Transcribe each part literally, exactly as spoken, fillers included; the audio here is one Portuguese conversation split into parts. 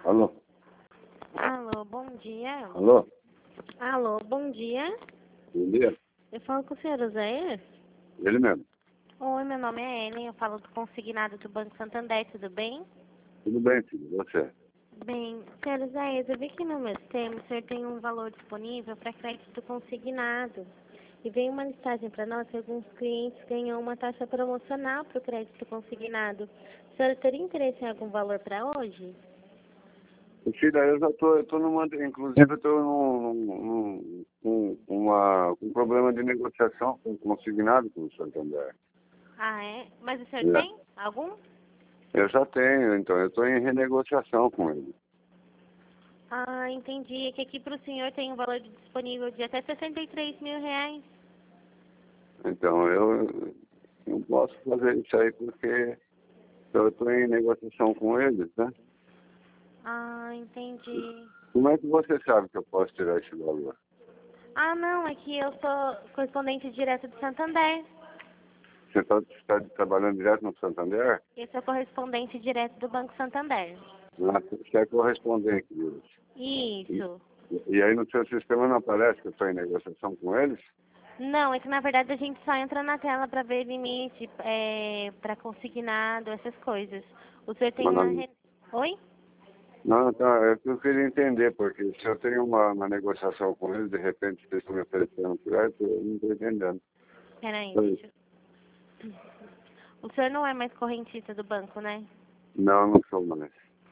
Alô? Alô, bom dia. Alô? Alô, bom dia. Bom dia. Eu falo com o senhor Oséias? Ele mesmo. Oi, meu nome é Ellen, eu falo do consignado do Banco Santander, tudo bem? Tudo bem, filho. Você? Bem, senhor Oséias, eu vi que no meu sistema o senhor tem um valor disponível para crédito consignado. E veio uma listagem para nós que alguns clientes ganham uma taxa promocional para o crédito consignado. O senhor teria interesse em algum valor para hoje? Filha, eu já tô, eu tô numa, inclusive eu tô num, num, num, com uma, com um problema de negociação com consignado com o Santander. Ah, é? Mas o senhor É. tem algum? Eu já tenho, então, eu tô em renegociação com ele. Ah, entendi. É que aqui para o senhor tem um valor disponível de até sessenta e três mil reais. Então, eu não posso fazer isso aí porque eu tô em negociação com eles, né? Ah, entendi. Como é que você sabe que eu posso tirar esse valor? Ah, não, é que eu sou correspondente direto do Santander. Você está tá trabalhando direto no Santander? Eu sou correspondente direto do Banco Santander. Ah, você é correspondente deles. Isso. E, e aí no seu sistema não aparece que eu estou em negociação com eles? Não, é que na verdade a gente só entra na tela para ver limite, é, para consignado, essas coisas. O senhor tem Mas uma... não, Re... Oi? não, tá, é que eu queria entender, porque se eu tenho uma, uma negociação com eles, de repente eles estão me oferecendo crédito, eu não estou entendendo. Peraí, Oi. deixa eu... O senhor não é mais correntista do banco, né? Não, não sou mais.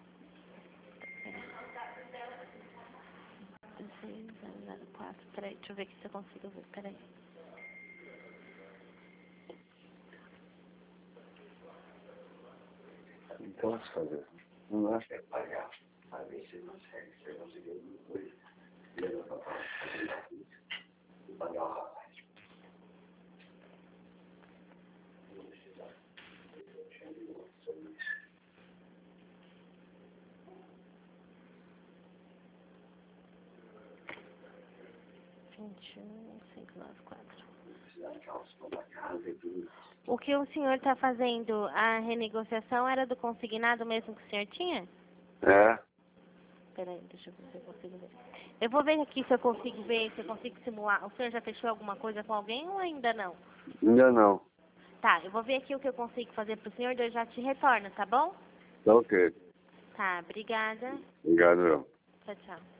dezesseis zero zero quatro, peraí, deixa eu ver aqui se eu consigo ver, peraí. Não posso fazer. Não acho. vinte e um, cinco nove quatro. O que o senhor está fazendo, a renegociação era do consignado mesmo que o senhor tinha? É, Peraí, deixa eu ver se eu consigo ver. Eu vou ver aqui se eu consigo ver, se eu consigo simular. O senhor já fechou alguma coisa com alguém ou ainda não? ainda não. Tá, eu vou ver aqui o que eu consigo fazer pro senhor, daí eu já te retorno, tá bom? Tá ok. Tá, obrigada. Obrigado, meu. Tchau, tchau.